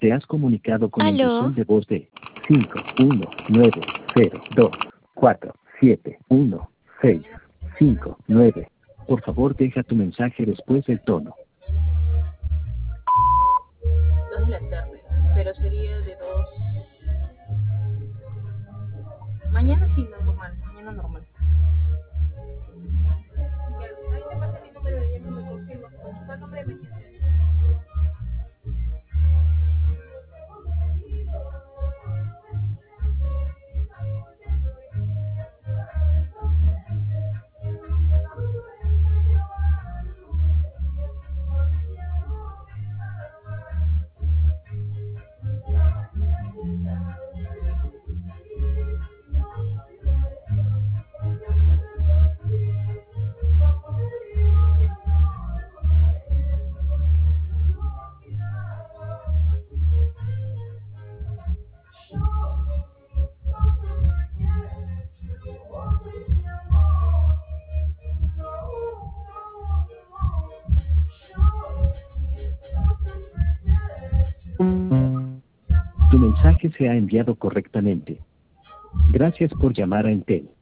Te has comunicado con el ¿Aló? buzón de voz de 51902471659. Por favor, deja tu mensaje después del tono. 2 de la tarde, pero sería de 2. Mañana sí, normal, mañana normal. Ya, ahí te pasa mi número de me confirmas. ¿Cuál nombre me dijiste? Tu mensaje se ha enviado correctamente. Gracias por llamar a Entel.